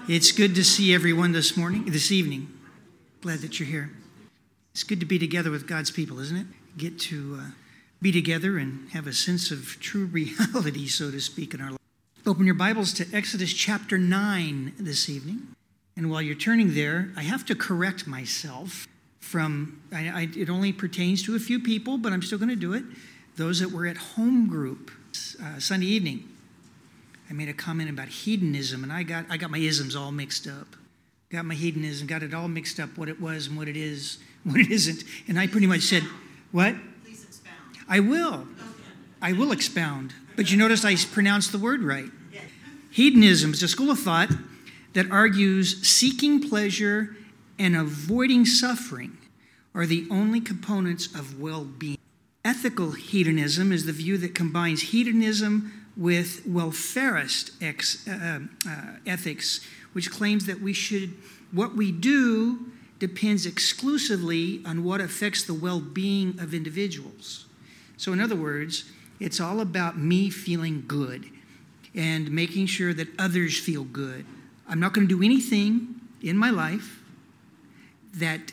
It's good to see everyone this evening. Glad that you're here. It's good to be together with God's people, isn't it? Get to be together and have a sense of true reality, so to speak, in our life. Open your Bibles to Exodus chapter 9 this evening. And while you're turning there, I have to correct myself from, it only pertains to a few people, but I'm still going to do it. Those that were at home group Sunday evening. I made a comment about hedonism, and I got my isms all mixed up. Got my hedonism, got it all mixed up, what it was and what it is, what it isn't. And I pretty much said, what? Please expound. I will. I will expound. But you notice I pronounced the word right. Hedonism is a school of thought that argues seeking pleasure and avoiding suffering are the only components of well-being. Ethical hedonism is the view that combines hedonism with welfarist ethics, which claims that what we do depends exclusively on what affects the well-being of individuals. So in other words, it's all about me feeling good and making sure that others feel good. I'm not going to do anything in my life that,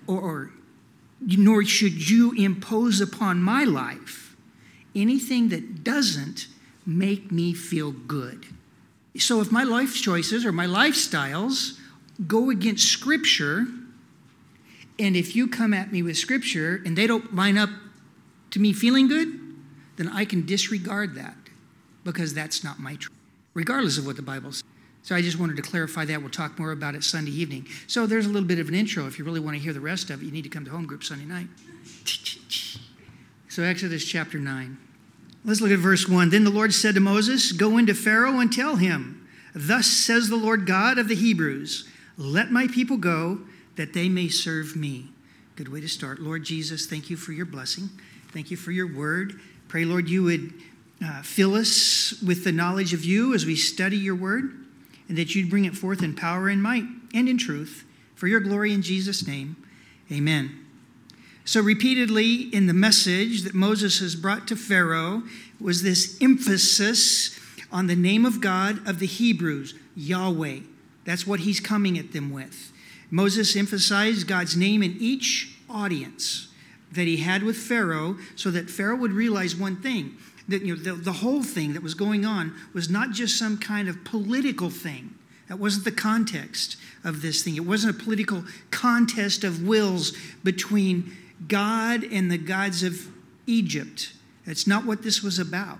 nor should you impose upon my life anything that doesn't make me feel good. So if my life choices or my lifestyles go against Scripture, and if you come at me with Scripture and they don't line up to me feeling good, then I can disregard that because that's not my truth, regardless of what the Bible says. So I just wanted to clarify that. We'll talk more about it Sunday evening. So there's a little bit of an intro. If you really want to hear the rest of it, you need to come to home group Sunday night. So Exodus chapter 9. Let's look at verse 1. Then the Lord said to Moses, "Go into Pharaoh and tell him, 'Thus says the Lord God of the Hebrews, let my people go, that they may serve me.'" Good way to start. Lord Jesus, thank you for your blessing. Thank you for your word. Pray, Lord, you would fill us with the knowledge of you as we study your word, and that you'd bring it forth in power and might and in truth for your glory in Jesus' name. Amen. So repeatedly in the message that Moses has brought to Pharaoh was this emphasis on the name of God of the Hebrews, Yahweh. That's what he's coming at them with. Moses emphasized God's name in each audience that he had with Pharaoh so that Pharaoh would realize one thing, that the whole thing that was going on was not just some kind of political thing. That wasn't the context of this thing. It wasn't a political contest of wills between God and the gods of Egypt. That's not what this was about.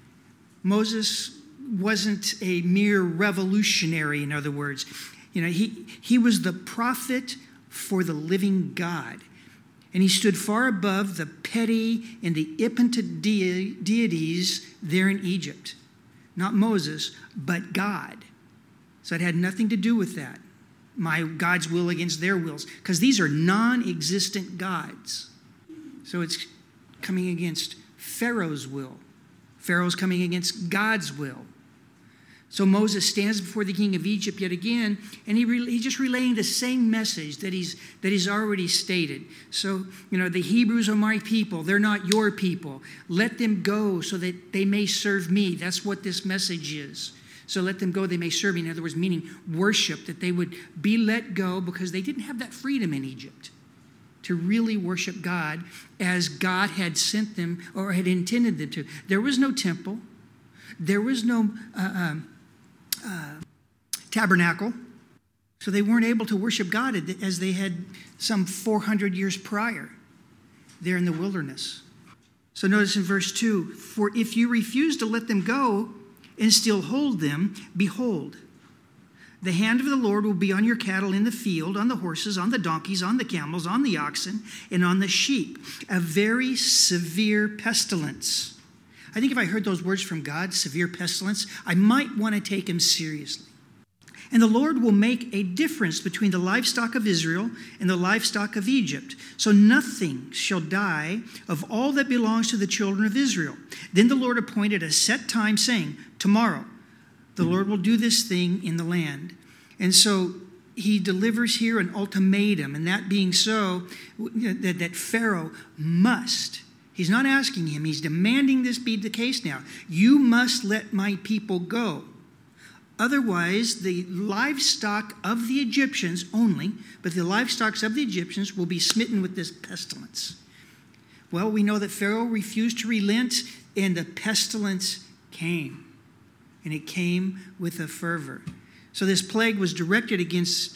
Moses wasn't a mere revolutionary, in other words. He was the prophet for the living God. And he stood far above the petty and the impotent deities there in Egypt. Not Moses, but God. So it had nothing to do with that. God's will against their wills. Because these are non-existent gods. So it's coming against Pharaoh's will. Pharaoh's coming against God's will. So Moses stands before the king of Egypt yet again, and he's just relaying the same message that he's already stated. So, the Hebrews are my people. They're not your people. Let them go so that they may serve me. That's what this message is. So let them go, they may serve me. In other words, meaning worship, that they would be let go because they didn't have that freedom in Egypt to really worship God as God had sent them or had intended them to. There was no temple. There was no tabernacle. So they weren't able to worship God as they had some 400 years prior there in the wilderness. So notice in verse 2, "For if you refuse to let them go and still hold them, behold, the hand of the Lord will be on your cattle in the field, on the horses, on the donkeys, on the camels, on the oxen, and on the sheep, a very severe pestilence." I think if I heard those words from God, severe pestilence, I might want to take him seriously. "And the Lord will make a difference between the livestock of Israel and the livestock of Egypt. So nothing shall die of all that belongs to the children of Israel." Then the Lord appointed a set time, saying, "Tomorrow the Lord will do this thing in the land." And so he delivers here an ultimatum, and that being so, that Pharaoh must. He's not asking him. He's demanding this be the case now. You must let my people go. Otherwise, the livestock of the Egyptians only, but the livestock of the Egyptians will be smitten with this pestilence. Well, we know that Pharaoh refused to relent, and the pestilence came. And it came with a fervor. So this plague was directed against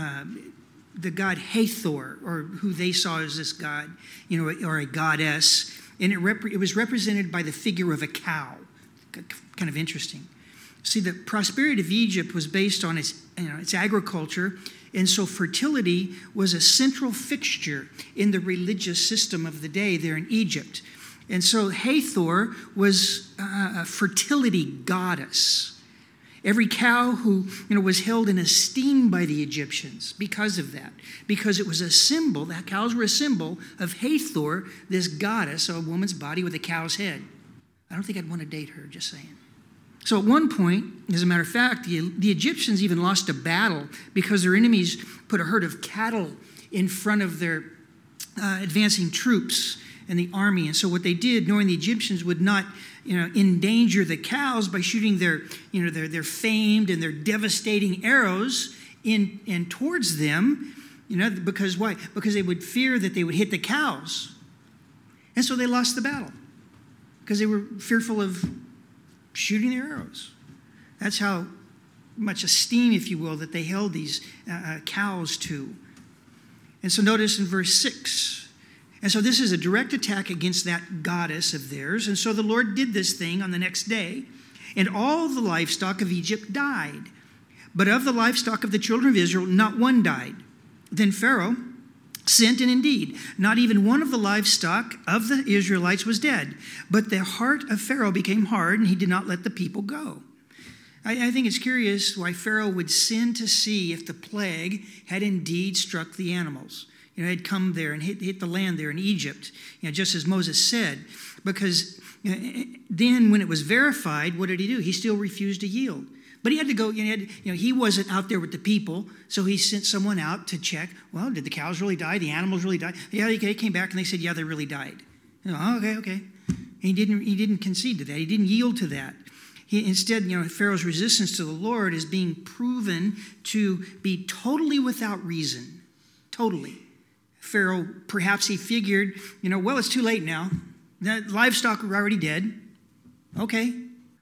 the god Hathor, or who they saw as this god, or a goddess. And it was represented by the figure of a cow. Kind of interesting. See, the prosperity of Egypt was based on its agriculture, and so fertility was a central fixture in the religious system of the day there in Egypt. And so Hathor was a fertility goddess. Every cow who was held in esteem by the Egyptians because of that, because it was a symbol. That cows were a symbol of Hathor, this goddess, a woman's body with a cow's head. I don't think I'd want to date her, just saying. So at one point, as a matter of fact, the Egyptians even lost a battle because their enemies put a herd of cattle in front of their advancing troops and the army. And so what they did, knowing the Egyptians would not endanger the cows by shooting their famed and their devastating arrows in towards them, because why? Because they would fear that they would hit the cows. And so they lost the battle because they were fearful of shooting their arrows. That's how much esteem, if you will, that they held these cows to. And so notice in verse 6. And so this is a direct attack against that goddess of theirs. And so the Lord did this thing on the next day, and all the livestock of Egypt died. But of the livestock of the children of Israel, not one died. Then Pharaoh sent, and indeed, not even one of the livestock of the Israelites was dead. But the heart of Pharaoh became hard, and he did not let the people go. I think it's curious why Pharaoh would send to see if the plague had indeed struck the animals. Had come there and hit the land there in Egypt, just as Moses said. Because then when it was verified, what did he do? He still refused to yield. But he had to go, he wasn't out there with the people, so he sent someone out to check, well, did the cows really die? The animals really die? Yeah, they came back and they said, yeah, they really died. Okay. He didn't concede to that. He didn't yield to that. Instead, Pharaoh's resistance to the Lord is being proven to be totally without reason. Totally. Pharaoh, perhaps he figured, well, it's too late now. The livestock are already dead. Okay.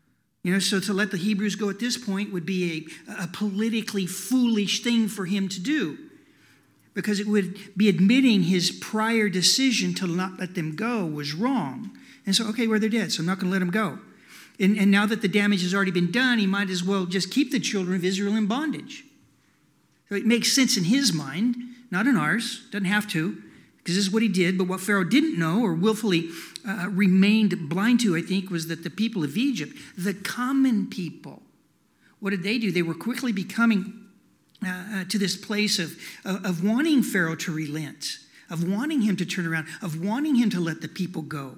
So to let the Hebrews go at this point would be a politically foolish thing for him to do, because it would be admitting his prior decision to not let them go was wrong. And so, okay, well, they're dead, so I'm not going to let them go. And now that the damage has already been done, he might as well just keep the children of Israel in bondage. So it makes sense in his mind, not in ours. Doesn't have to, because this is what he did. But what Pharaoh didn't know, or willfully remained blind to, I think, was that the people of Egypt, the common people, what did they do? They were quickly becoming to this place of wanting Pharaoh to relent, of wanting him to turn around, of wanting him to let the people go.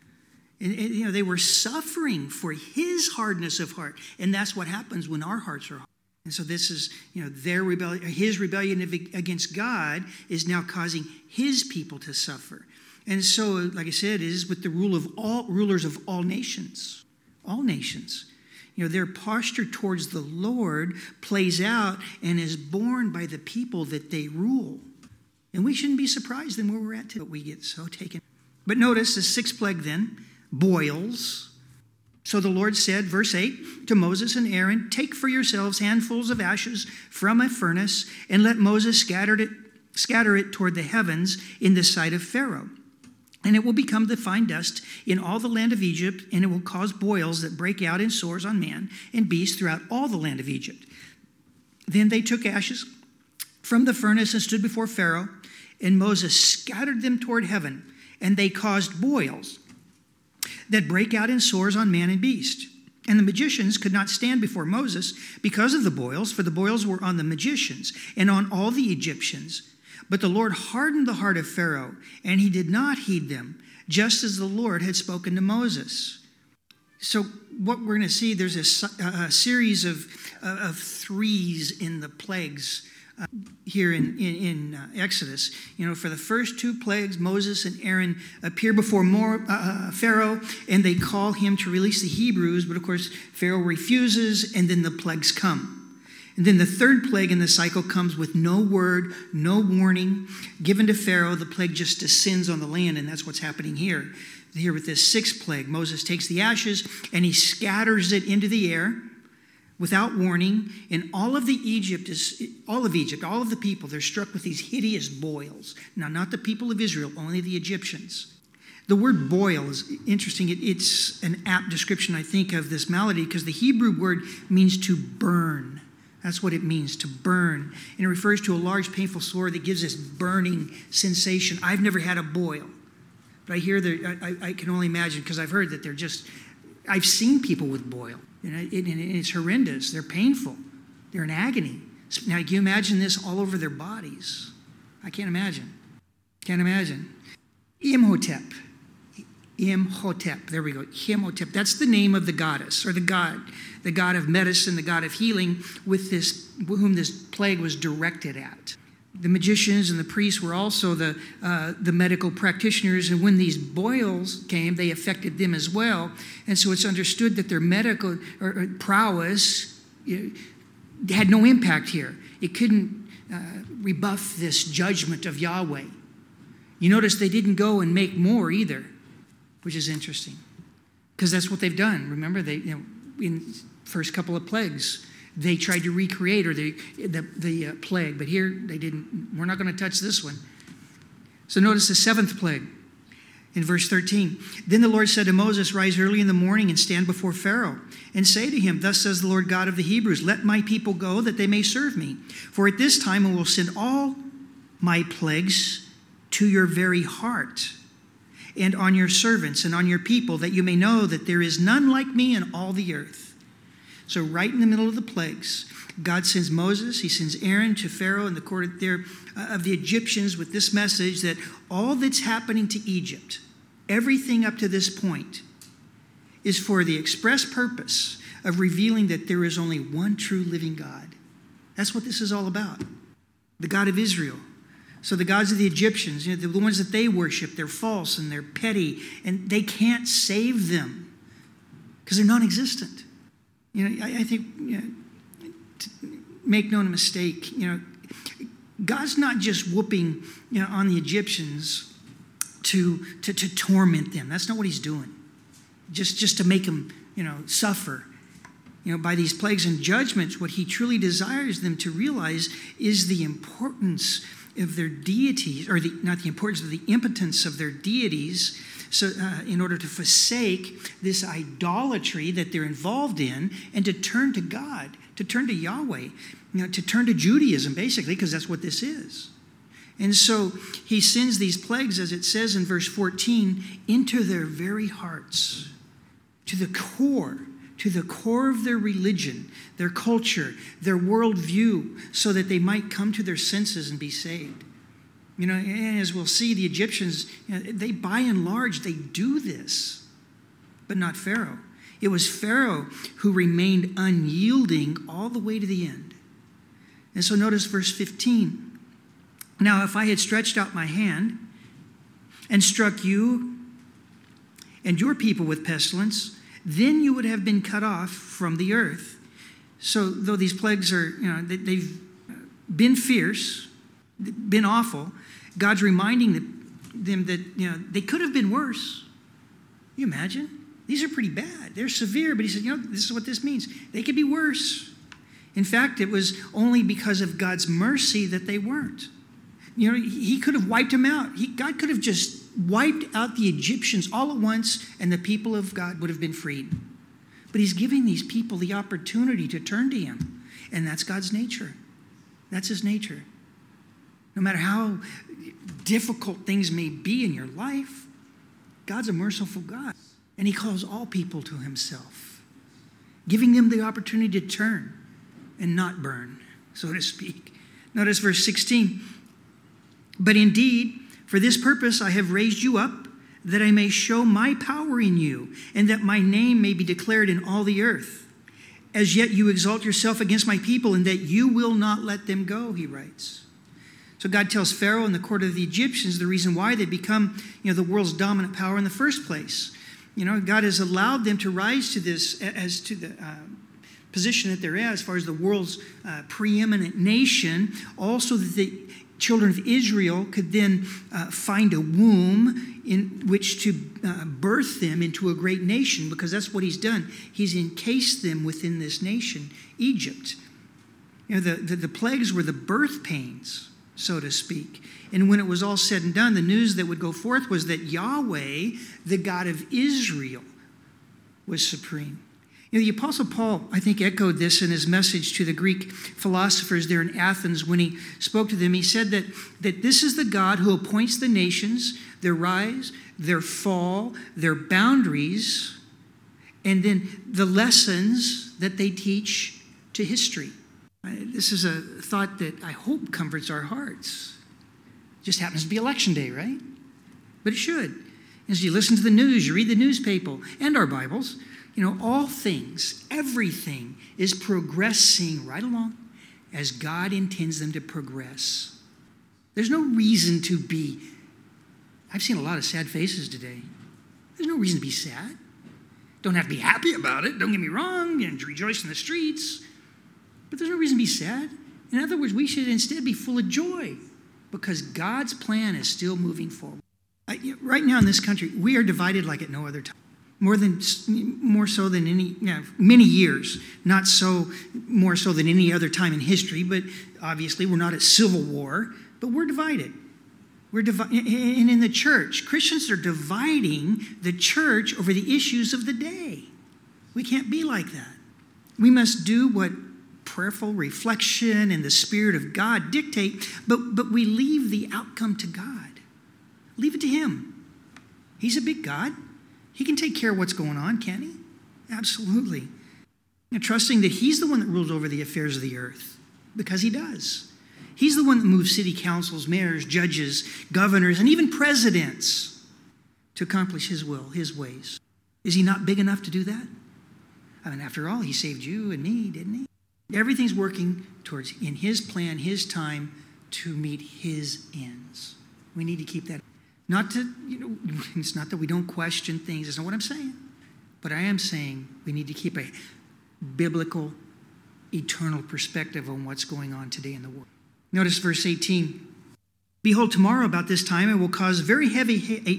And they were suffering for his hardness of heart. And that's what happens when our hearts are hard. And so this is, their rebellion, his rebellion against God is now causing his people to suffer. And so, like I said, it is with the rulers of all nations. All nations. Their posture towards the Lord plays out and is borne by the people that they rule. And we shouldn't be surprised in where we're at today, but we get so taken. But notice the sixth plague then, boils. So the Lord said, verse 8, to Moses and Aaron, take for yourselves handfuls of ashes from a furnace, and let Moses scatter it toward the heavens in the sight of Pharaoh. And it will become the fine dust in all the land of Egypt, and it will cause boils that break out in sores on man and beast throughout all the land of Egypt. Then they took ashes from the furnace and stood before Pharaoh, and Moses scattered them toward heaven, and they caused boils that break out in sores on man and beast. And the magicians could not stand before Moses because of the boils, for the boils were on the magicians and on all the Egyptians. But the Lord hardened the heart of Pharaoh, and he did not heed them, just as the Lord had spoken to Moses. So what we're going to see, there's a series of threes in the plagues here in Exodus. For the first 2 plagues, Moses and Aaron appear before Pharaoh, and they call him to release the Hebrews. But of course, Pharaoh refuses, and then the plagues come. And then the 3rd plague in the cycle comes with no word, no warning given to Pharaoh. The plague just descends on the land, and that's what's happening here. Here with this 6th plague, Moses takes the ashes and he scatters it into the air without warning. And all of Egypt, all of the people, they're struck with these hideous boils. Now, not the people of Israel, only the Egyptians. The word boil is interesting. It's an apt description, I think, of this malady because the Hebrew word means to burn. That's what it means, to burn. And it refers to a large, painful sore that gives this burning sensation. I've never had a boil. But I can only imagine because I've heard that I've seen people with boil. And it's horrendous. They're painful. They're in agony. Now, can you imagine this all over their bodies? I can't imagine. Can't imagine. Imhotep. There we go. Imhotep. That's the name of the goddess or the god of medicine, the god of healing, with whom this plague was directed at. The magicians and the priests were also the medical practitioners, and when these boils came, they affected them as well. And so it's understood that their medical or prowess had no impact here. It couldn't rebuff this judgment of Yahweh. You notice they didn't go and make more either, which is interesting, because that's what they've done. Remember, in first couple of plagues, they tried to recreate the plague, but here they didn't. We're not going to touch this one. So notice the 7th plague in verse 13. Then the Lord said to Moses, "Rise early in the morning and stand before Pharaoh and say to him, 'Thus says the Lord God of the Hebrews, let my people go that they may serve me. For at this time I will send all my plagues to your very heart and on your servants and on your people, that you may know that there is none like me in all the earth.'" So right in the middle of the plagues, God sends Moses, he sends Aaron to Pharaoh in the court there of the Egyptians with this message that all that's happening to Egypt, everything up to this point, is for the express purpose of revealing that there is only one true living God. That's what this is all about. The God of Israel. So the gods of the Egyptians, the ones that they worship, they're false and they're petty, and they can't save them because they're non-existent. I think, make no mistake, God's not just whooping, on the Egyptians to torment them. That's not what he's doing. Just to make them, suffer. By these plagues and judgments, what he truly desires them to realize is the importance of their deities, or not the importance, of the impotence of their deities, so in order to forsake this idolatry that they're involved in and to turn to God, to turn to Yahweh, to turn to Judaism, basically, because that's what this is. And so he sends these plagues, as it says in verse 14, into their very hearts, to the core of their religion, their culture, their worldview, so that they might come to their senses and be saved. And as we'll see, the Egyptians, they by and large, they do this, but not Pharaoh. It was Pharaoh who remained unyielding all the way to the end. And so notice verse 15. "Now, if I had stretched out my hand and struck you and your people with pestilence, then you would have been cut off from the earth." So though these plagues are, they've been fierce, been awful, God's reminding them that, they could have been worse. You imagine? These are pretty bad. They're severe, but he said, this is what this means. They could be worse. In fact, it was only because of God's mercy that they weren't. He could have wiped them out. God could have just wiped out the Egyptians all at once, and the people of God would have been freed. But he's giving these people the opportunity to turn to him, and that's God's nature. That's his nature. No matter how difficult things may be in your life, God's a merciful God, and he calls all people to himself, giving them the opportunity to turn and not burn, so to speak. Notice verse 16. "But indeed, for this purpose I have raised you up, that I may show my power in you, and that my name may be declared in all the earth. As yet you exalt yourself against my people, and that you will not let them go, he writes. So God tells Pharaoh and the court of the Egyptians the reason why they become, the world's dominant power in the first place. God has allowed them to rise to this, as to the position that they're at, as far as the world's preeminent nation, also that the children of Israel could then find a womb in which to birth them into a great nation, because that's what he's done. He's encased them within this nation, Egypt. The plagues were the birth pains, so to speak. And when it was all said and done, the news that would go forth was that Yahweh, the God of Israel, was supreme. The Apostle Paul, I think, echoed this in his message to the Greek philosophers there in Athens when he spoke to them. He said that this is the God who appoints the nations, their rise, their fall, their boundaries, and then the lessons that they teach to history. This is a thought that I hope comforts our hearts. It just happens to be election day, right? But it should. As you listen to the news, you read the newspaper and our Bibles, all things, everything is progressing right along as God intends them to progress. There's no reason to be. I've seen a lot of sad faces today. There's no reason to be sad. Don't have to be happy about it. Don't get me wrong. Rejoice in the streets. But there's no reason to be sad. In other words, we should instead be full of joy because God's plan is still moving forward. Right now in this country, we are divided like at no other time. More so than many years. Not so more so than any other time in history, but obviously we're not at civil war, but we're divided. And in the church, Christians are dividing the church over the issues of the day. We can't be like that. We must do what prayerful reflection and the Spirit of God dictate, but we leave the outcome to God. Leave it to Him. He's a big God. He can take care of what's going on, can't He? Absolutely. And trusting that He's the one that rules over the affairs of the earth, because He does. He's the one that moves city councils, mayors, judges, governors, and even presidents to accomplish His will, His ways. Is He not big enough to do that? After all, He saved you and me, didn't He? Everything's working towards, in His plan, His time, to meet His ends. We need to keep that. Not to, it's not that we don't question things. That's not what I'm saying. But I am saying we need to keep a biblical, eternal perspective on what's going on today in the world. Notice verse 18. Behold, tomorrow about this time I will cause very heavy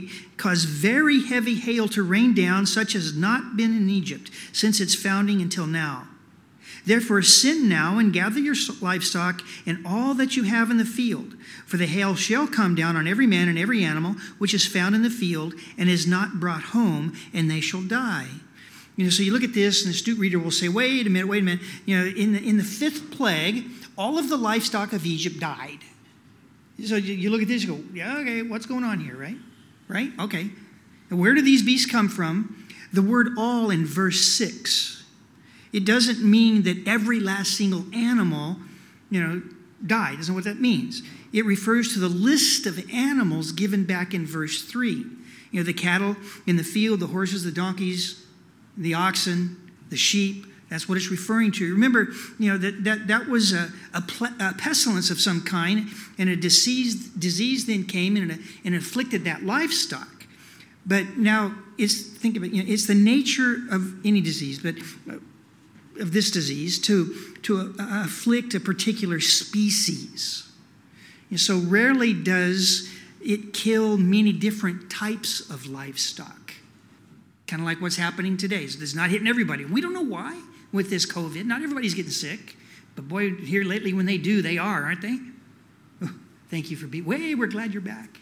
hail to rain down, such as has not been in Egypt since its founding until now. Therefore send now and gather your livestock and all that you have in the field. For the hail shall come down on every man and every animal which is found in the field and is not brought home, and they shall die. So you look at this, and the astute reader will say, wait a minute. In the fifth plague, all of the livestock of Egypt died. So you look at this, you go, yeah, okay, what's going on here, right? Right? Okay. And where do these beasts come from? The word all in verse 6. It doesn't mean that every last single animal, died. That's not what that means. It refers to the list of animals given back in verse 3. The cattle in the field, the horses, the donkeys, the oxen, the sheep. That's what it's referring to. Remember, that was a pestilence of some kind, and a disease then came and afflicted that livestock. But now think about it. It's the nature of any disease, but of this disease to afflict a particular species. So rarely does it kill many different types of livestock. Kind of like what's happening today. So it's not hitting everybody. We don't know why with this COVID. Not everybody's getting sick. But boy, here lately when they do, they are, aren't they? Oh, thank you for being... we're glad you're back.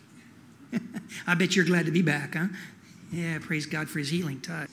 I bet you're glad to be back, huh? Yeah, praise God for His healing touch.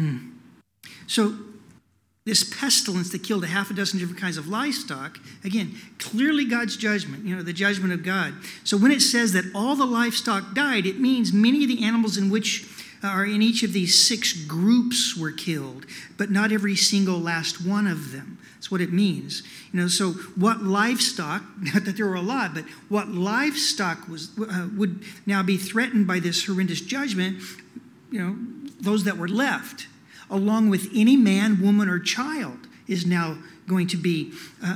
So this pestilence that killed a half a dozen different kinds of livestock, again, clearly God's judgment, the judgment of God. So when it says that all the livestock died, it means many of the animals in which are in each of these 6 groups were killed, but not every single last one of them. That's what it means. So what livestock, not that there were a lot, but what livestock would now be threatened by this horrendous judgment, those that were left, along with any man, woman, or child is now going to be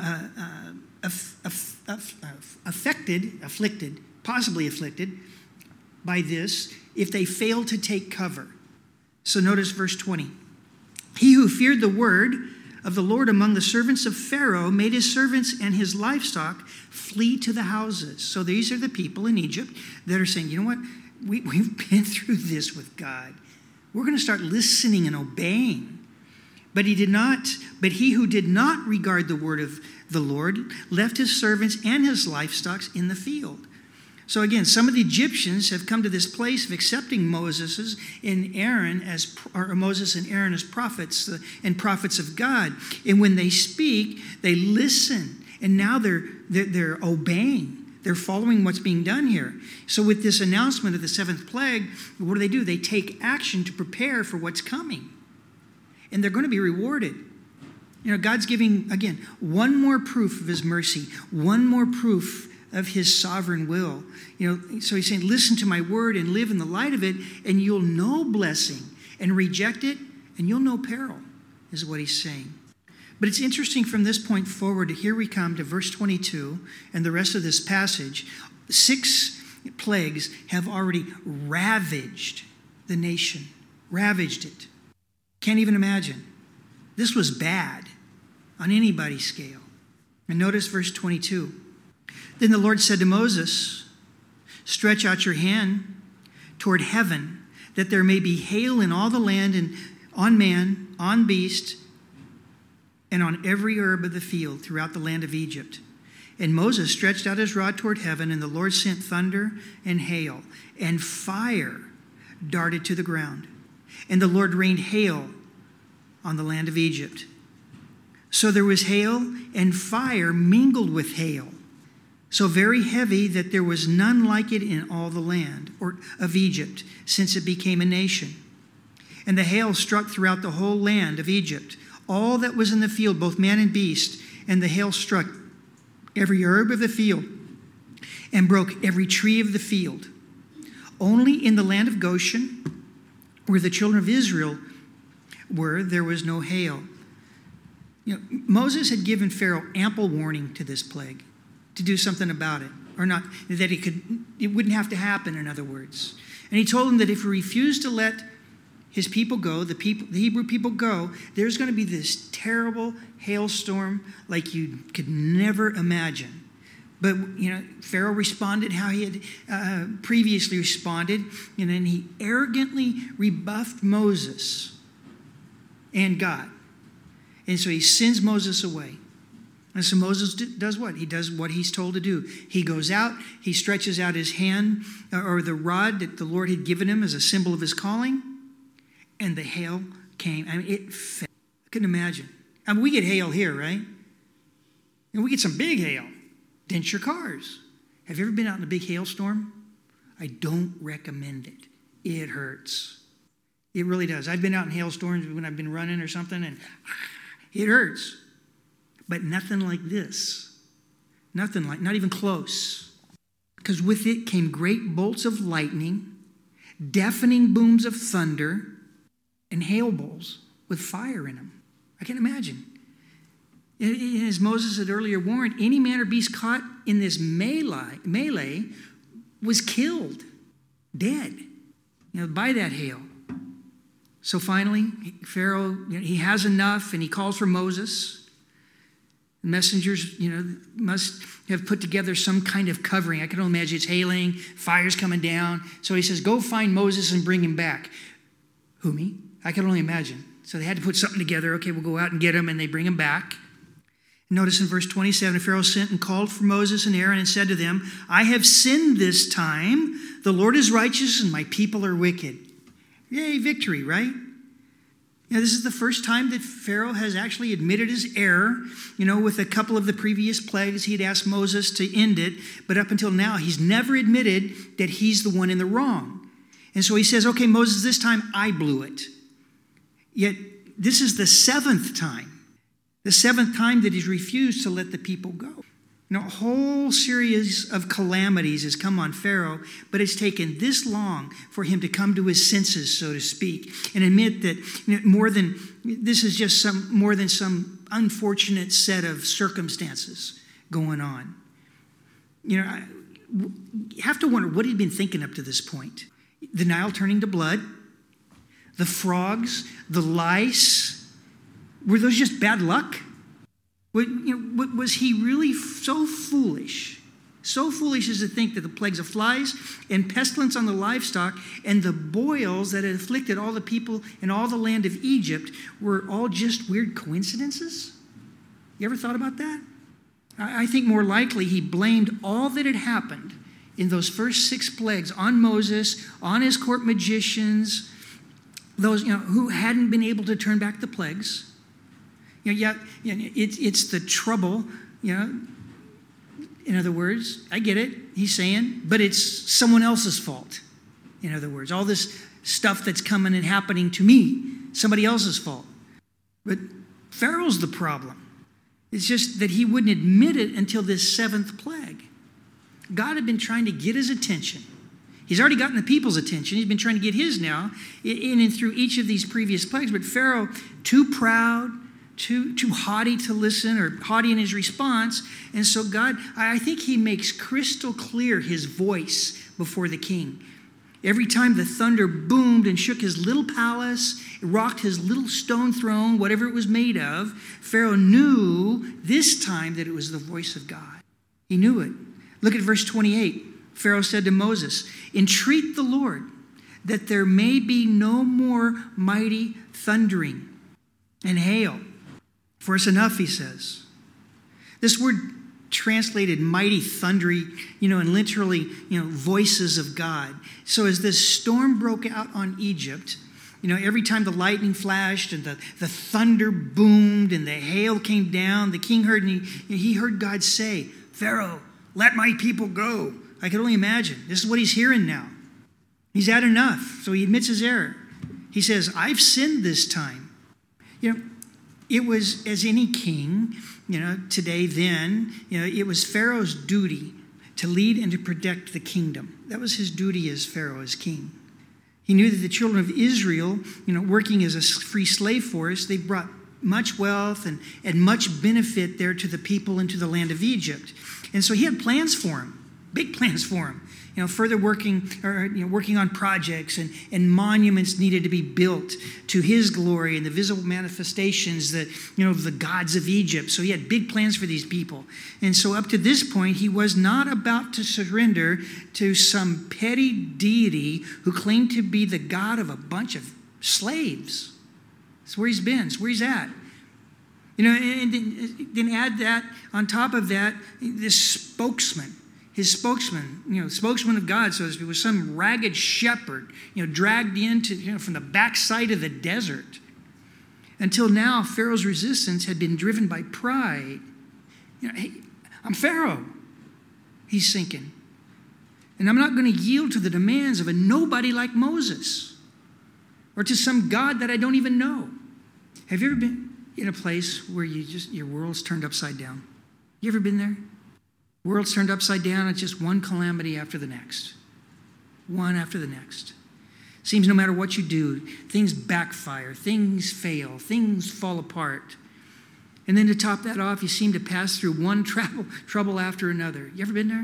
possibly afflicted by this if they fail to take cover. So notice verse 20. He who feared the word of the Lord among the servants of Pharaoh made his servants and his livestock flee to the houses. So these are the people in Egypt that are saying, you know what? We've been through this with God. We're going to start listening and obeying. But he who did not regard the word of the Lord left his servants and his livestock in the field. So again, some of the Egyptians have come to this place of accepting Moses and Aaron as prophets and prophets of God. And when they speak, they listen. And now they're obeying. They're following what's being done here. So with this announcement of the seventh plague, what do? They take action to prepare for what's coming. And they're going to be rewarded. You know, God's giving, again, one more proof of his mercy, one more proof of his sovereign will. You know, so he's saying, listen to my word and live in the light of it, and you'll know blessing, and reject it, and you'll know peril, is what he's saying. But it's interesting from this point forward, here we come to verse 22 and the rest of this passage. 6 plagues have already ravaged the nation, ravaged it. Can't even imagine. This was bad on anybody's scale. And notice verse 22. Then the Lord said to Moses, stretch out your hand toward heaven, that there may be hail in all the land, and on man, on beast, and on every herb of the field throughout the land of Egypt. And Moses stretched out his rod toward heaven, and the Lord sent thunder and hail, and fire darted to the ground. And the Lord rained hail on the land of Egypt. So there was hail and fire mingled with hail, so very heavy that there was none like it in all the land of Egypt, since it became a nation. And the hail struck throughout the whole land of Egypt, all that was in the field, both man and beast, and the hail struck every herb of the field and broke every tree of the field. Only in the land of Goshen, where the children of Israel were, there was no hail. You know, Moses had given Pharaoh ample warning to this plague, to do something about it, or not, that it wouldn't have to happen, in other words. And he told him that if he refused to let his people go, the Hebrew people go, there's going to be this terrible hailstorm like you could never imagine. But, you know, Pharaoh responded how he had previously responded, and then he arrogantly rebuffed Moses and God. And so he sends Moses away. And so Moses does what? He does what he's told to do. He goes out, he stretches out his hand, or the rod that the Lord had given him as a symbol of his calling, and the hail came. I mean, it fell. I couldn't imagine. I mean, we get hail here, right? And we get some big hail. Dent your cars. Have you ever been out in a big hailstorm? I don't recommend it. It hurts. It really does. I've been out in hailstorms when I've been running or something, and it hurts. But nothing like this. Not even close. Because with it came great bolts of lightning, deafening booms of thunder, and hail bowls with fire in them. I can imagine. And as Moses had earlier warned, any man or beast caught in this melee was killed, dead, by that hail. So finally, Pharaoh, he has enough, and he calls for Moses. The messengers, must have put together some kind of covering. I can only imagine it's hailing, fire's coming down. So he says, go find Moses and bring him back. Who, me? I can only imagine. So they had to put something together. Okay, we'll go out and get him, and they bring him back. Notice in verse 27, Pharaoh sent and called for Moses and Aaron and said to them, I have sinned this time. The Lord is righteous and my people are wicked. Yay, victory, right? This is the first time that Pharaoh has actually admitted his error. With a couple of the previous plagues, he'd asked Moses to end it. But up until now, he's never admitted that he's the one in the wrong. And so he says, okay, Moses, this time I blew it. Yet this is the 7th time. The 7th time that he's refused to let the people go. A whole series of calamities has come on Pharaoh, but it's taken this long for him to come to his senses, so to speak, and admit that more than some unfortunate set of circumstances going on. You know, I have to wonder what he'd been thinking up to this point. The Nile turning to blood, the frogs, the lice, were those just bad luck? Was he really so foolish? So foolish as to think that the plagues of flies and pestilence on the livestock and the boils that had afflicted all the people in all the land of Egypt were all just weird coincidences? You ever thought about that? I think more likely he blamed all that had happened in those first 6 plagues on Moses, on his court magicians, those who hadn't been able to turn back the plagues. It's the trouble, In other words, I get it, he's saying, but it's someone else's fault. In other words, all this stuff that's coming and happening to me, somebody else's fault. But Pharaoh's the problem. It's just that he wouldn't admit it until this 7th plague. God had been trying to get his attention. He's already gotten the people's attention. He's been trying to get his now in and through each of these previous plagues. But Pharaoh, too proud, too haughty to listen, or haughty in his response. And so God, I think he makes crystal clear his voice before the king. Every time the thunder boomed and shook his little palace, rocked his little stone throne, whatever it was made of, Pharaoh knew this time that it was the voice of God. He knew it. Look at verse 28. Pharaoh said to Moses, "Entreat the Lord that there may be no more mighty thundering and hail. For it's enough," he says. This word translated mighty thundery, and literally, voices of God. So as this storm broke out on Egypt, every time the lightning flashed and the thunder boomed and the hail came down, the king heard, and he heard God say, "Pharaoh, let my people go." I can only imagine. This is what he's hearing now. He's had enough, so he admits his error. He says, "I've sinned this time." It was, as any king, today, then, it was Pharaoh's duty to lead and to protect the kingdom. That was his duty as Pharaoh, as king. He knew that the children of Israel, working as a free slave force, they brought much wealth and much benefit there to the people and to the land of Egypt. And so he had plans for them, big plans for them. Further working on projects and monuments needed to be built to his glory and the visible manifestations that, of the gods of Egypt. So he had big plans for these people. And so up to this point, he was not about to surrender to some petty deity who claimed to be the God of a bunch of slaves. That's where he's been. It's where he's at. And then add that, on top of that, this spokesman. His spokesman, spokesman of God, so to speak, was some ragged shepherd, dragged into, from the backside of the desert. Until now, Pharaoh's resistance had been driven by pride. Hey, I'm Pharaoh. He's sinking. And I'm not going to yield to the demands of a nobody like Moses or to some God that I don't even know. Have you ever been in a place where your world's turned upside down? You ever been there? World's turned upside down. It's just one calamity after the next. One after the next. Seems no matter what you do, things backfire, things fail, things fall apart. And then to top that off, you seem to pass through one trouble after another. You ever been there?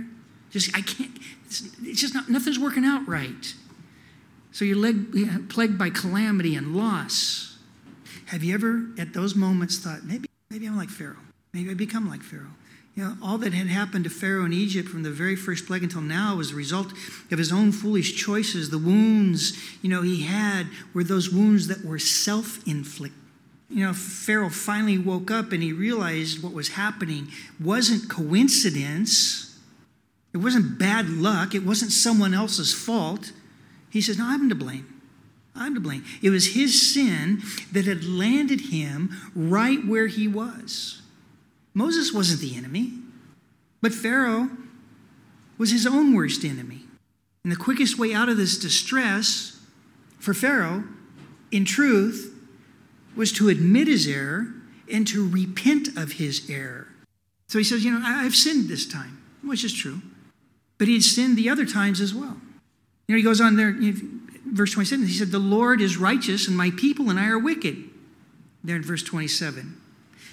It's just not, nothing's working out right. So you're plagued by calamity and loss. Have you ever, at those moments, thought, maybe I'm like Pharaoh. Maybe I become like Pharaoh. All that had happened to Pharaoh in Egypt from the very first plague until now was the result of his own foolish choices. The wounds, he had were those wounds that were self-inflicted. Pharaoh finally woke up and he realized what was happening wasn't coincidence. It wasn't bad luck. It wasn't someone else's fault. He says, "No, I'm to blame. I'm to blame." It was his sin that had landed him right where he was. Moses wasn't the enemy, but Pharaoh was his own worst enemy. And the quickest way out of this distress for Pharaoh, in truth, was to admit his error and to repent of his error. So he says, I've sinned this time, which is true. But he had sinned the other times as well. He goes on there, verse 27, he said, "The Lord is righteous and my people and I are wicked." There in verse 27.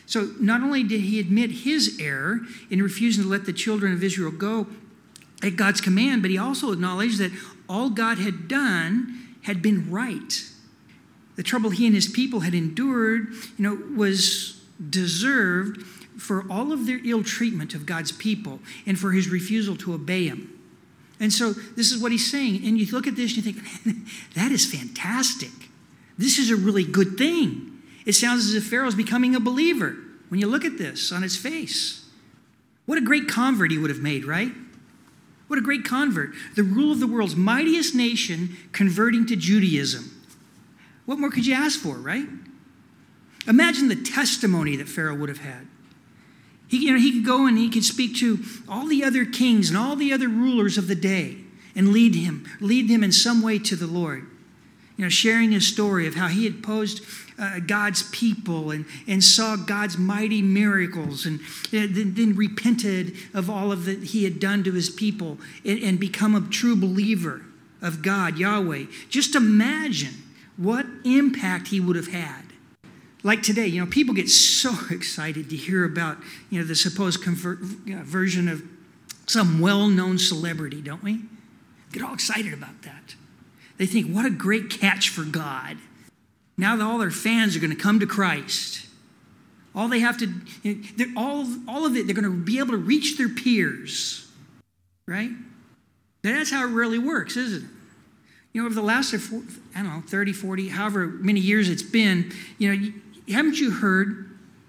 So not only did he admit his error in refusing to let the children of Israel go at God's command, but he also acknowledged that all God had done had been right. The trouble he and his people had endured, was deserved for all of their ill treatment of God's people and for his refusal to obey him. And so this is what he's saying. And you look at this and you think, that is fantastic. This is a really good thing. It sounds as if Pharaoh's becoming a believer when you look at this on its face. What a great convert he would have made, right? What a great convert. The rule of the world's mightiest nation converting to Judaism. What more could you ask for, right? Imagine the testimony that Pharaoh would have had. He could go and he could speak to all the other kings and all the other rulers of the day and lead them in some way to the Lord. Sharing his story of how he had opposed God's people and saw God's mighty miracles and then repented of all of that he had done to his people and become a true believer of God, Yahweh. Just imagine what impact he would have had. Like today, people get so excited to hear about, the supposed conversion of some well-known celebrity, don't we? Get all excited about that. They think, what a great catch for God. Now that all their fans are going to come to Christ. All they have to, all of it, they're going to be able to reach their peers. Right? That's how it really works, isn't it? Over the last, 30, 40, however many years it's been, haven't you heard,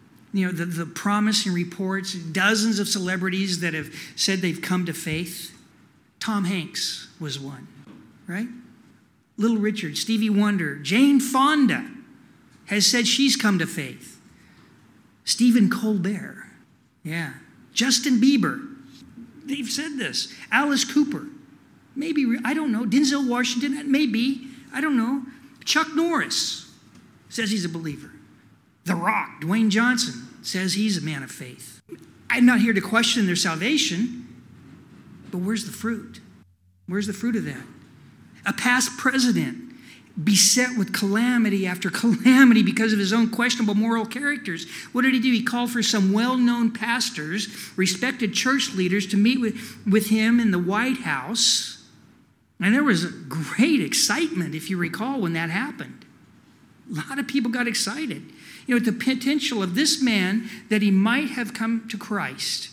the promise and reports, dozens of celebrities that have said they've come to faith? Tom Hanks was one, right? Little Richard, Stevie Wonder, Jane Fonda has said she's come to faith. Stephen Colbert, yeah. Justin Bieber, they've said this. Alice Cooper, maybe, I don't know. Denzel Washington, maybe, I don't know. Chuck Norris says he's a believer. The Rock, Dwayne Johnson, says he's a man of faith. I'm not here to question their salvation, but where's the fruit? Where's the fruit of that? A past president beset with calamity after calamity because of his own questionable moral characters. What did he do? He called for some well-known pastors, respected church leaders to meet with him in the White House. And there was a great excitement, if you recall, when that happened. A lot of people got excited. The potential of this man that he might have come to Christ.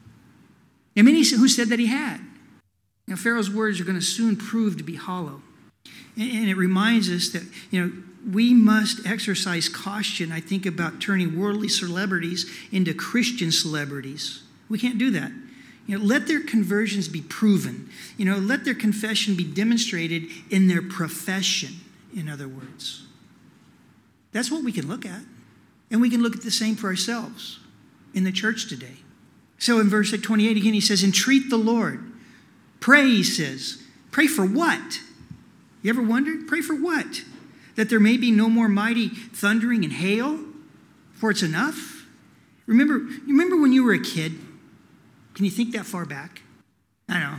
And many who said that he had. Pharaoh's words are going to soon prove to be hollow. And it reminds us that, we must exercise caution, I think, about turning worldly celebrities into Christian celebrities. We can't do that. Let their conversions be proven. Let their confession be demonstrated in their profession, in other words. That's what we can look at. And we can look at the same for ourselves in the church today. So in verse 28 again, he says, entreat the Lord. Pray, he says. Pray for what? You ever wondered? Pray for what? That there may be no more mighty thundering and hail? For it's enough? Remember when you were a kid? Can you think that far back? I know.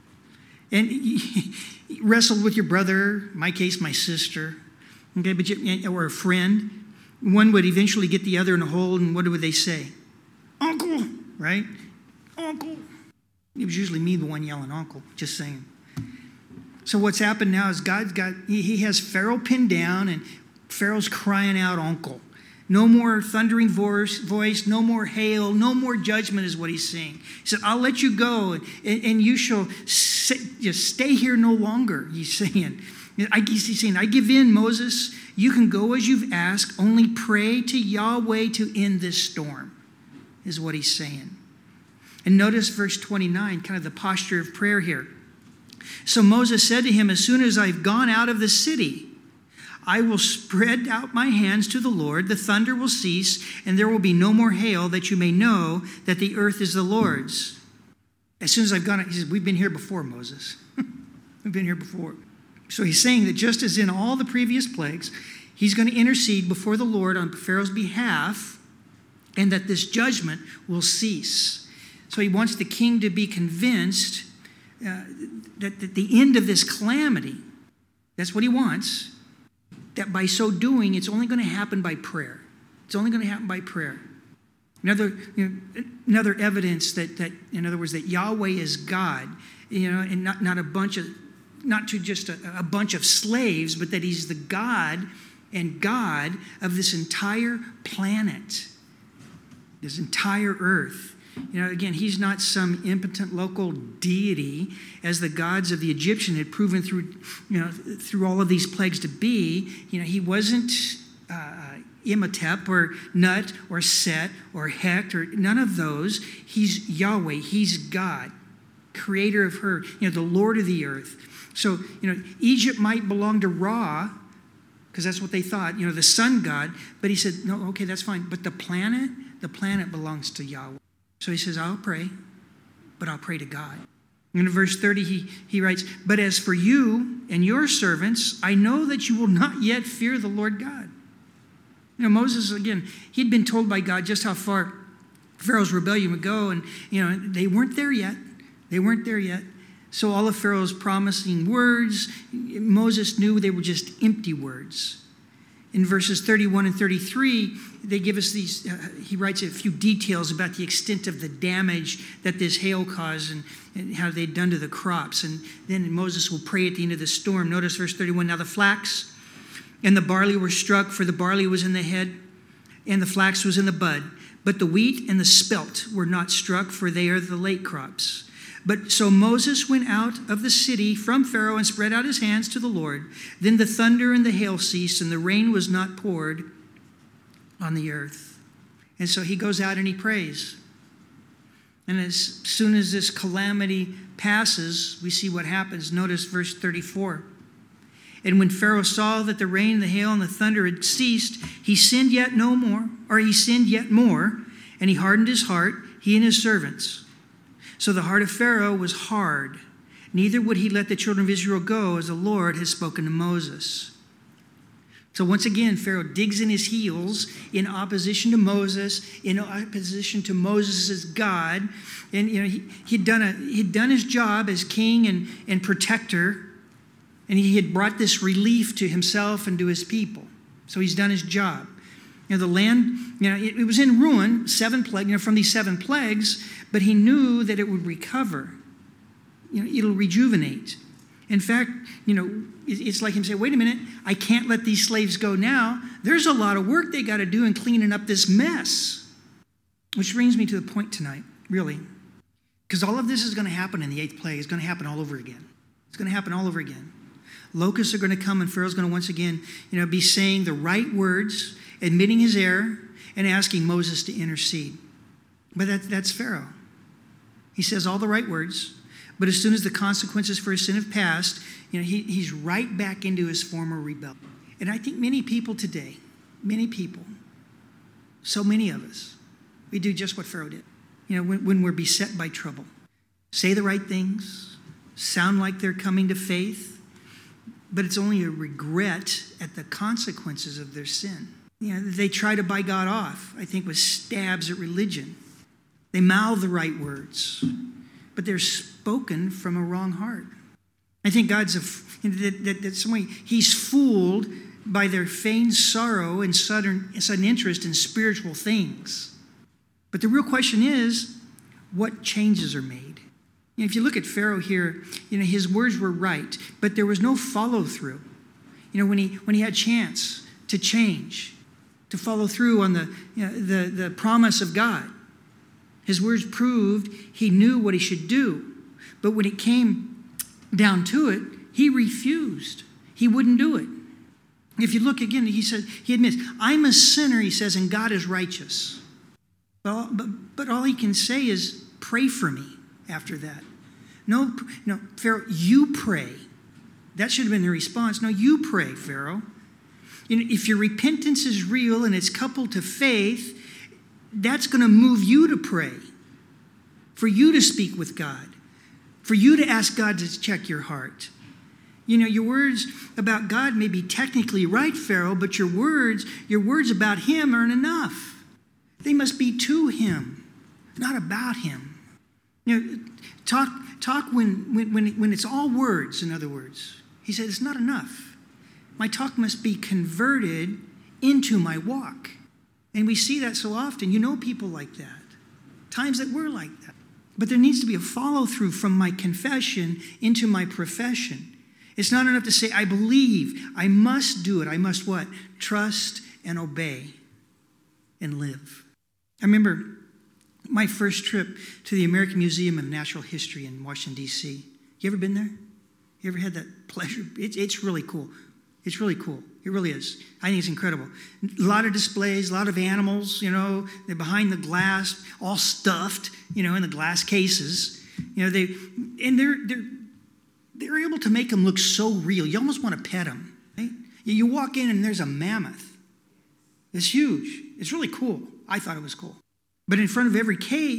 And you wrestled with your brother, in my case, my sister, okay, or a friend. One would eventually get the other in a hole, and what would they say? Uncle, right? Uncle. It was usually me, the one yelling uncle, just saying. So what's happened now is he has Pharaoh pinned down, and Pharaoh's crying out, uncle. No more thundering voice, no more hail, no more judgment is what he's saying. He said, I'll let you go, and you shall stay here no longer, he's saying. He's saying, I give in, Moses. You can go as you've asked. Only pray to Yahweh to end this storm, is what he's saying. And notice verse 29, kind of the posture of prayer here. So Moses said to him, as soon as I've gone out of the city, I will spread out my hands to the Lord. The thunder will cease, and there will be no more hail, that you may know that the earth is the Lord's. As soon as I've gone out, he says, we've been here before, Moses. We've been here before. So he's saying that just as in all the previous plagues, he's going to intercede before the Lord on Pharaoh's behalf, and that this judgment will cease. So he wants the king to be convinced that at the end of this calamity, that's what he wants, that by so doing, it's only going to happen by prayer. It's only going to happen by prayer. Another evidence that in other words, that Yahweh is God, and not to just a bunch of slaves, but that he's the God and God of this entire planet, this entire earth. Again, he's not some impotent local deity, as the gods of the Egyptian had proven through all of these plagues to be. He wasn't Imhotep or Nut or Set or Hecht or none of those. He's Yahweh. He's God, creator of her, the Lord of the earth. So, Egypt might belong to Ra, because that's what they thought, the sun god. But he said, no, okay, that's fine. But the planet belongs to Yahweh. So he says, I'll pray, but I'll pray to God. And in verse 30, he writes, but as for you and your servants, I know that you will not yet fear the Lord God. Moses, again, he'd been told by God just how far Pharaoh's rebellion would go, and, they weren't there yet. They weren't there yet. So all of Pharaoh's promising words, Moses knew they were just empty words. In verses 31 and 33, they give us these, he writes a few details about the extent of the damage that this hail caused and how they'd done to the crops. And then Moses will pray at the end of the storm. Notice verse 31, now the flax and the barley were struck, for the barley was in the head and the flax was in the bud. But the wheat and the spelt were not struck, for they are the late crops. But so Moses went out of the city from Pharaoh and spread out his hands to the Lord. Then the thunder and the hail ceased, and the rain was not poured on the earth. And so he goes out and he prays. And as soon as this calamity passes, we see what happens. Notice verse 34. And when Pharaoh saw that the rain, the hail, and the thunder had ceased, he sinned yet more, and he hardened his heart, he and his servants. So the heart of Pharaoh was hard, neither would he let the children of Israel go, as the Lord has spoken to Moses. So once again, Pharaoh digs in his heels in opposition to Moses, in opposition to Moses' God. And he'd done his job as king and protector, and he had brought this relief to himself and to his people. So he's done his job. The land, it was in ruin, from these 7 plagues, but he knew that it would recover. It'll rejuvenate. In fact, it's like him saying, wait a minute, I can't let these slaves go now. There's a lot of work they got to do in cleaning up this mess. Which brings me to the point tonight, really. Because all of this is going to happen in the 8th plague. It's going to happen all over again. It's going to happen all over again. Locusts are going to come, and Pharaoh's going to once again, be saying the right words, admitting his error, and asking Moses to intercede. But that's Pharaoh. He says all the right words, but as soon as the consequences for his sin have passed, he's right back into his former rebellion. And I think many people today, so many of us, we do just what Pharaoh did. When we're beset by trouble, say the right things, sound like they're coming to faith, but it's only a regret at the consequences of their sin. They try to buy God off, I think, with stabs at religion. They mouth the right words, but they're spoken from a wrong heart. I think God's that some way he's fooled by their feigned sorrow and sudden interest in spiritual things. But the real question is, what changes are made? If you look at Pharaoh here, his words were right, but there was no follow through. When he had chance to change, to follow through on the promise of God. His words proved he knew what he should do. But when it came down to it, he refused. He wouldn't do it. If you look again, he admits, I'm a sinner, he says, and God is righteous. But all he can say is, pray for me after that. No, Pharaoh, you pray. That should have been the response. No, you pray, Pharaoh. If your repentance is real and it's coupled to faith, that's going to move you to pray, for you to speak with God, for you to ask God to check your heart. Your words about God may be technically right, Pharaoh, but your words about him aren't enough. They must be to him, not about him. Talk when it's all words, in other words. He said, it's not enough. My talk must be converted into my walk. And we see that so often. You know people like that. Times that we're like that. But there needs to be a follow-through from my confession into my profession. It's not enough to say, I believe. I must do it. I must what? Trust and obey and live. I remember my first trip to the American Museum of Natural History in Washington, D.C. You ever been there? You ever had that pleasure? It's really cool. It's really cool. It really is. I think it's incredible. A lot of displays, a lot of animals, they're behind the glass, all stuffed, in the glass cases. They're able to make them look so real. You almost want to pet them. Right? You walk in and there's a mammoth. It's huge. It's really cool. I thought it was cool. But in front of every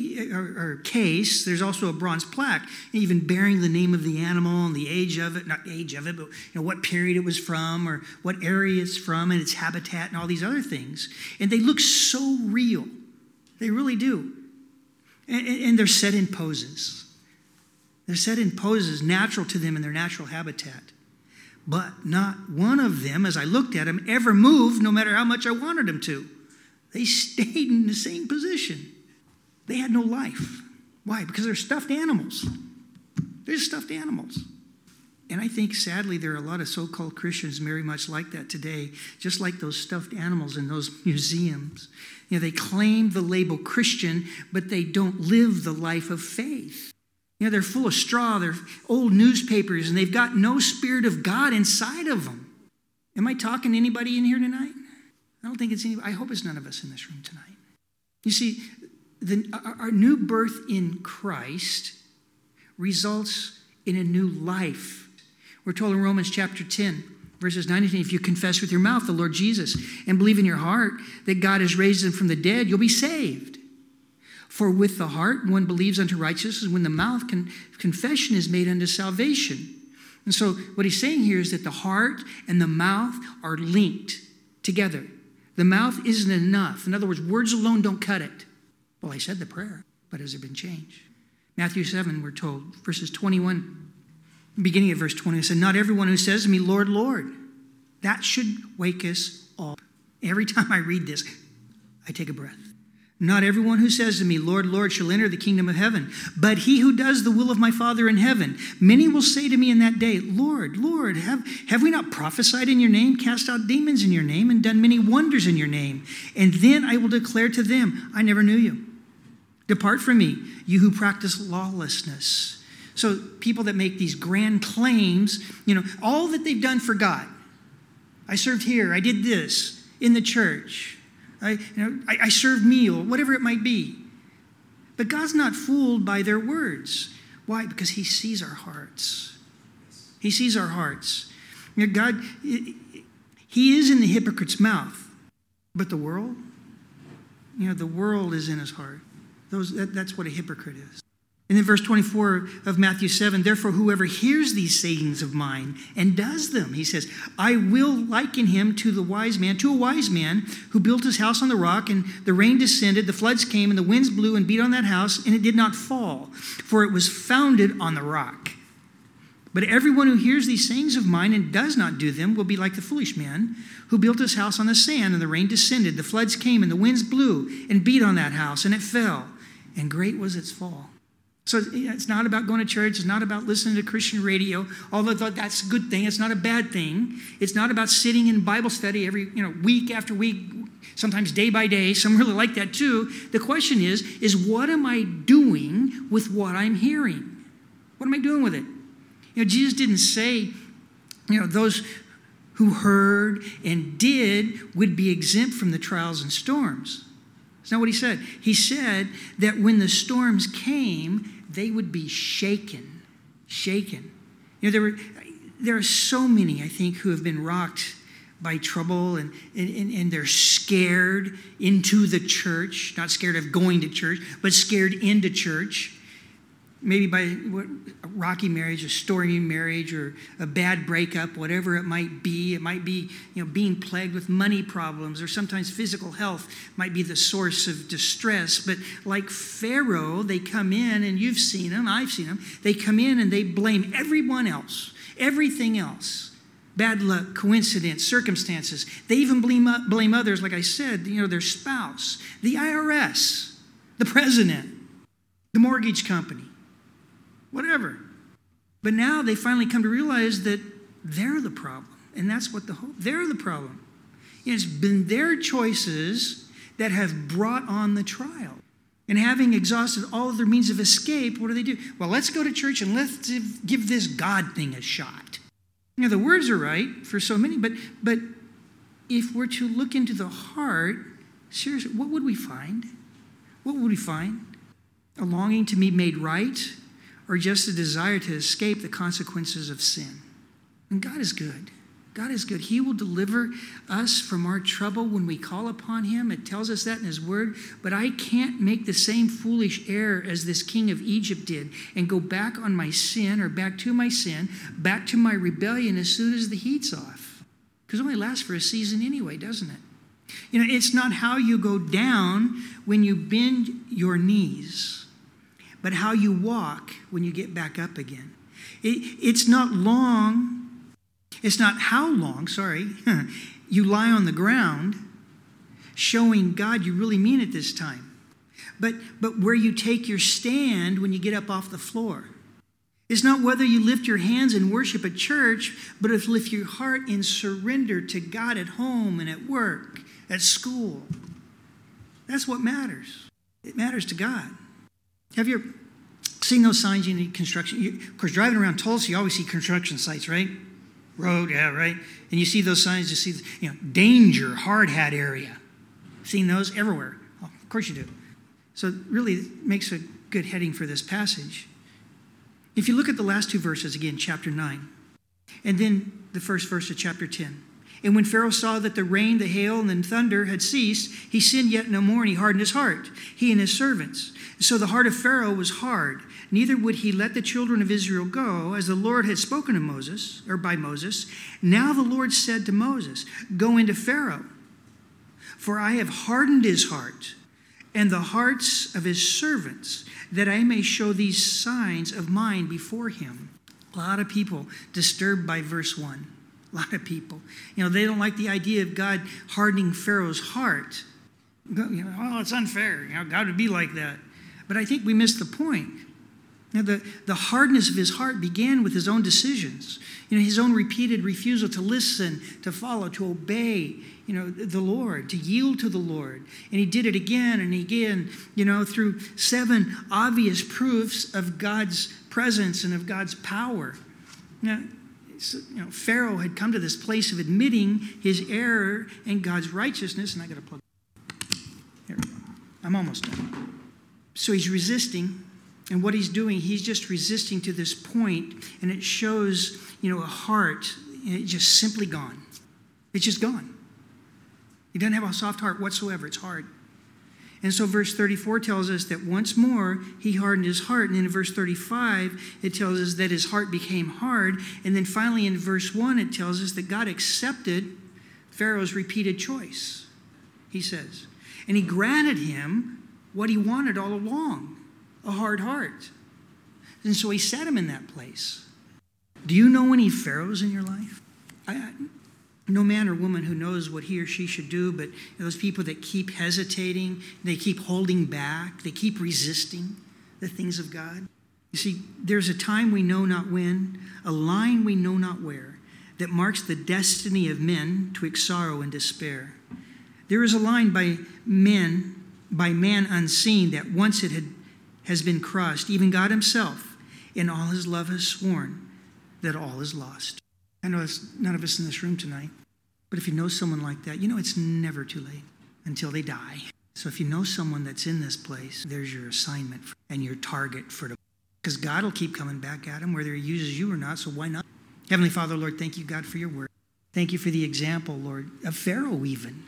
case, there's also a bronze plaque, even bearing the name of the animal and the age of it, not age of it, but what period it was from or what area it's from and its habitat and all these other things. And they look so real. They really do. And they're set in poses. They're set in poses natural to them in their natural habitat. But not one of them, as I looked at them, ever moved no matter how much I wanted them to. They stayed in the same position. They had no life. Why? Because they're stuffed animals. They're stuffed animals. And I think, sadly, there are a lot of so-called Christians very much like that today, just like those stuffed animals in those museums. They claim the label Christian, but they don't live the life of faith. They're full of straw. They're old newspapers, and they've got no Spirit of God inside of them. Am I talking to anybody in here tonight? I don't think it's anybody. I hope it's none of us in this room tonight. You see, our new birth in Christ results in a new life. We're told in Romans chapter 10, verses 9 and 10, if you confess with your mouth the Lord Jesus and believe in your heart that God has raised him from the dead, you'll be saved. For with the heart one believes unto righteousness, and when the mouth confession is made unto salvation. And so what he's saying here is that the heart and the mouth are linked together. The mouth isn't enough. In other words, words alone don't cut it. Well, I said the prayer, but has it been changed? Matthew 7, we're told, verses 21, beginning of verse 20, it said, not everyone who says to me, Lord, Lord. That should wake us all. Every time I read this, I take a breath. Not everyone who says to me, Lord, Lord, shall enter the kingdom of heaven, but he who does the will of my Father in heaven. Many will say to me in that day, Lord, Lord, have we not prophesied in your name, cast out demons in your name, and done many wonders in your name? And then I will declare to them, I never knew you. Depart from me, you who practice lawlessness. So people that make these grand claims, all that they've done for God. I served here, I did this in the church. I served meal, whatever it might be. But God's not fooled by their words. Why? Because he sees our hearts. He sees our hearts. God, he is in the hypocrite's mouth. But the world, the world is in his heart. That's what a hypocrite is. And then verse 24 of Matthew 7, therefore whoever hears these sayings of mine and does them, he says, I will liken him to a wise man who built his house on the rock, and the rain descended, the floods came, and the winds blew and beat on that house, and it did not fall, for it was founded on the rock. But everyone who hears these sayings of mine and does not do them will be like the foolish man who built his house on the sand, and the rain descended, the floods came, and the winds blew and beat on that house, and it fell, and great was its fall. So it's not about going to church. It's not about listening to Christian radio, although that's a good thing. It's not a bad thing. It's not about sitting in Bible study every, week after week, sometimes day by day. Some really like that too. The question is what am I doing with what I'm hearing? What am I doing with it? Jesus didn't say, those who heard and did would be exempt from the trials and storms. That's not what he said. He said that when the storms came, they would be shaken. There are so many, I think, who have been rocked by trouble and they're scared into the church, not scared of going to church, but scared into church. Maybe by a rocky marriage, a stormy marriage, or a bad breakup, whatever it might be. It might be, being plagued with money problems, or sometimes physical health might be the source of distress. But like Pharaoh, they come in, and you've seen them, I've seen them. They come in and they blame everyone else, everything else, bad luck, coincidence, circumstances. They even blame others, like I said, their spouse, the IRS, the president, the mortgage company, whatever. But now they finally come to realize that they're the problem. And that's what they're the problem. It's been their choices that have brought on the trial. And having exhausted all of their means of escape, what do? Well, let's go to church and let's give this God thing a shot. The words are right for so many, but if we're to look into the heart, seriously, what would we find? What would we find? A longing to be made right, or just a desire to escape the consequences of sin? And God is good. God is good. He will deliver us from our trouble when we call upon him. It tells us that in his word. But I can't make the same foolish error as this king of Egypt did and go back on my sin, or back to my sin, back to my rebellion as soon as the heat's off. Because it only lasts for a season anyway, doesn't it? It's not how you go down when you bend your knees, but how you walk when you get back up again. It's not how long, you lie on the ground, showing God you really mean it this time. But where you take your stand when you get up off the floor. It's not whether you lift your hands in worship at church, but if you lift your heart in surrender to God at home and at work, at school. That's what matters. It matters to God. Have you seen those signs in construction? Of course, driving around Tulsa, you always see construction sites, right? Road, yeah, right? And you see those signs, you see, danger, hard hat area. Seen those everywhere? Oh, of course you do. So it really makes a good heading for this passage. If you look at the last two verses again, chapter 9, and then the first verse of chapter 10. And when Pharaoh saw that the rain, the hail, and the thunder had ceased, he sinned yet no more, and he hardened his heart, he and his servants. So the heart of Pharaoh was hard, neither would he let the children of Israel go, as the Lord had spoken to Moses, or by Moses. Now the Lord said to Moses, go into Pharaoh, for I have hardened his heart, and the hearts of his servants, that I may show these signs of mine before him. A lot of people disturbed by verse 1. A lot of people. They don't like the idea of God hardening Pharaoh's heart. It's unfair. God would be like that. But I think we missed the point. The hardness of his heart began with his own decisions. His own repeated refusal to listen, to follow, to obey, the Lord, to yield to the Lord. And he did it again and again, through 7 obvious proofs of God's presence and of God's power. Pharaoh had come to this place of admitting his error and God's righteousness. And I got to plug. Here we go. I'm almost done. So he's resisting. And what he's doing, he's just resisting to this point. And it shows, a heart, it's just simply gone. It's just gone. He doesn't have a soft heart whatsoever. It's hard. And so verse 34 tells us that once more he hardened his heart. And then in verse 35, it tells us that his heart became hard. And then finally in verse 1, it tells us that God accepted Pharaoh's repeated choice, he says. And he granted him what he wanted all along, a hard heart. And so he set him in that place. Do you know any Pharaohs in your life? No man or woman who knows what he or she should do, but those people that keep hesitating, they keep holding back, they keep resisting the things of God. You see, there's a time we know not when, a line we know not where, that marks the destiny of men twixt sorrow and despair. There is a line by man unseen, that once it has been crossed, even God himself in all his love has sworn that all is lost. I know it's none of us in this room tonight, but if you know someone like that, it's never too late until they die. So if you know someone that's in this place, there's your assignment and your target for them. Because God will keep coming back at them, whether he uses you or not, so why not? Heavenly Father, Lord, thank you, God, for your word. Thank you for the example, Lord, of Pharaoh even,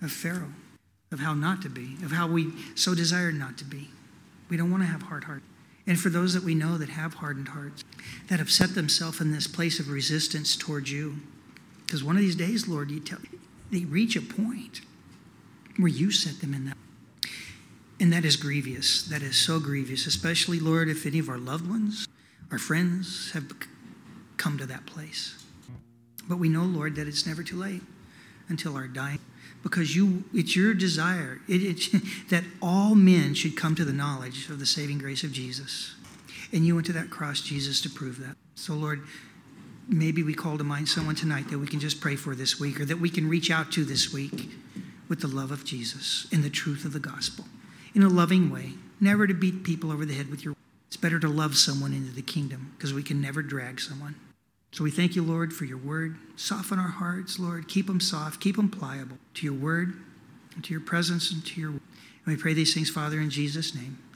of how not to be, of how we so desired not to be. We don't want to have hard hearts. And for those that we know that have hardened hearts, that have set themselves in this place of resistance towards you. Because one of these days, Lord, they reach a point where you set them in that. And that is grievous. That is so grievous, especially, Lord, if any of our loved ones, our friends have come to that place. But we know, Lord, that it's never too late until our dying, because it's your desire that all men should come to the knowledge of the saving grace of Jesus. And you went to that cross, Jesus, to prove that. So, Lord, maybe we call to mind someone tonight that we can just pray for this week, or that we can reach out to this week with the love of Jesus and the truth of the gospel in a loving way, never to beat people over the head with your. It's better to love someone into the kingdom, because we can never drag someone. So we thank you, Lord, for your word. Soften our hearts, Lord. Keep them soft. Keep them pliable to your word and to your presence and to your. And we pray these things, Father, in Jesus' name.